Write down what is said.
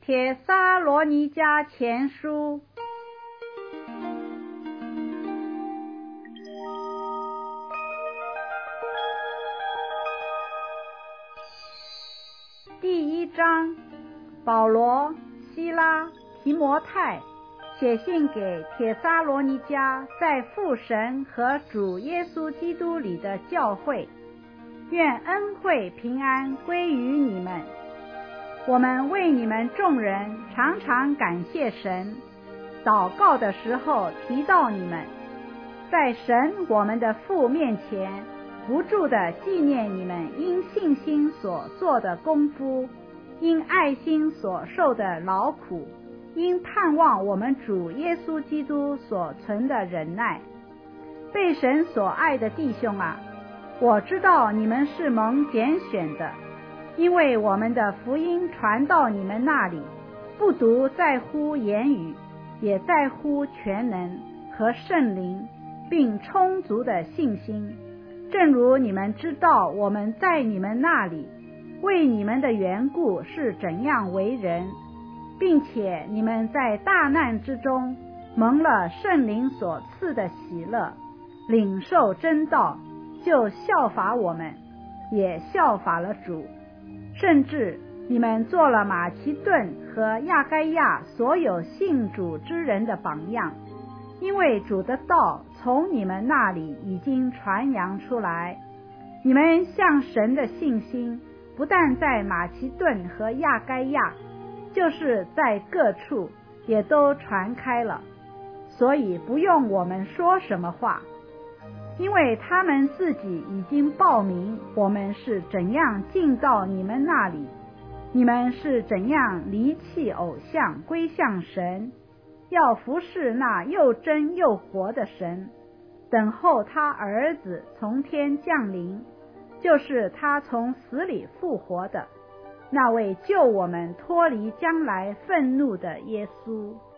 帖撒罗尼迦前书第1章，保罗、西拉、提摩太写信给帖撒罗尼迦在父神和主耶稣基督里的教会，愿恩惠平安归于你们。我们为你们众人常常感谢神，祷告的时候提到你们，在神我们的父面前不住地纪念你们因信心所做的功夫，因爱心所受的劳苦，因盼望我们主耶稣基督所存的忍耐。被神所爱的弟兄啊，我知道你们是蒙拣选的，因为我们的福音传到你们那里，不独在乎言语，也在乎全能和圣灵，并充足的信心。正如你们知道我们在你们那里为你们的缘故是怎样为人，并且你们在大难之中蒙了圣灵所赐的喜乐，领受真道，就效法我们，也效法了主。甚至你们做了马其顿和亚该亚所有信主之人的榜样，因为主的道从你们那里已经传扬出来。你们向神的信心不但在马其顿和亚该亚，就是在各处也都传开了，所以不用我们说什么话，因为他们自己已经报明我们是怎样进到你们那里，你们是怎样离弃偶像归向神，要服侍那又真又活的神，等候他儿子从天降临，就是他从死里复活的那位救我们脱离将来愤怒的耶稣。